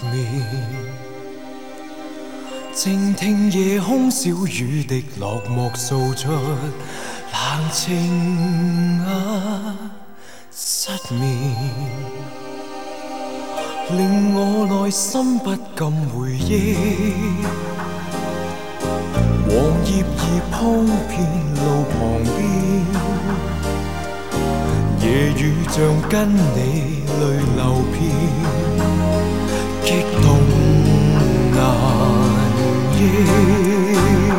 眠，静聽夜空小雨滴落幕，訴出冷清失眠，令我內心不禁回憶。黃葉兒鋪遍路旁邊，夜雨像跟你淚流遍，激動難抑。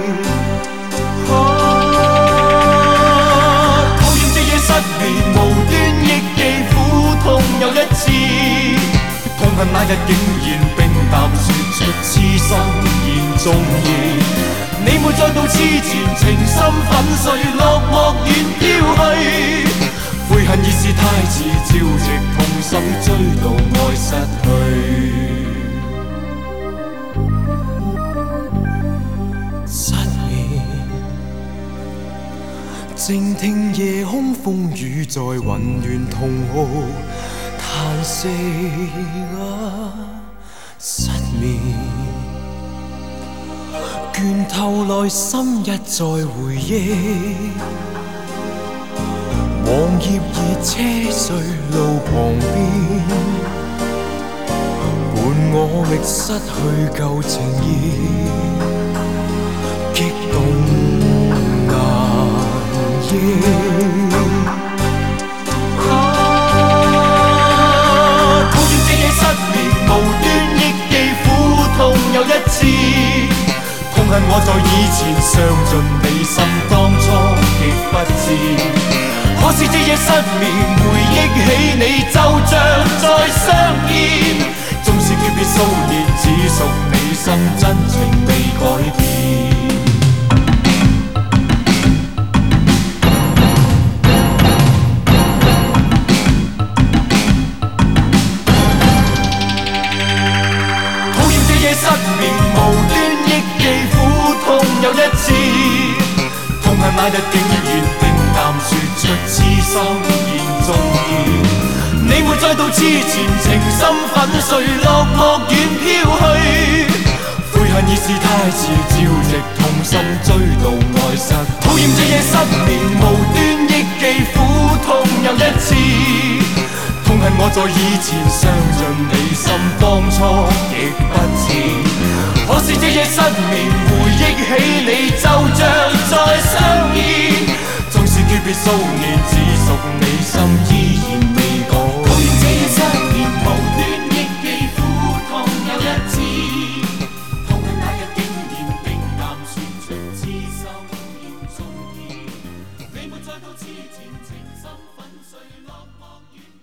討厭這夜失眠，無端憶記苦痛又一次，痛恨那日竟然冰淡說出痴心言重義。你沒再到痴纏，情深粉碎，落寞遠飄去。悔恨已是太遲，朝夕痛心追悼愛失去。失眠，靜聽夜空風雨在雲緣同號嘆息失眠。倦透內心一再回憶，黃葉已車碎路旁邊，伴我覓失去舊情意，激動難抑。討厭這夜失眠，無端憶記苦痛又一次。痛恨我在以前傷盡你心，當初極不知。可是這夜失眠，回憶起你就像再相見。縱是訣別數年，只屬你心，真情未改變。討厭這夜失眠，無端又一次，痛恨那日竟然冰淡說出痴心言重義。你沒再到痴纏，情深粉碎，落寞遠飄去。悔恨已是太遲，朝夕痛心追悼愛失。討厭這夜失眠，無端憶記苦痛又一次。痛恨我在以前傷盡你心，當初極不知。可是這夜失眠，回憶起你就像再相見。縱是訣別數年，只屬你心，依然未改。討厭這夜失眠，無端憶記苦痛又一次。痛恨那日竟然冰淡說出痴心言重義。你沒再到痴纏，情深粉碎，落寞遠。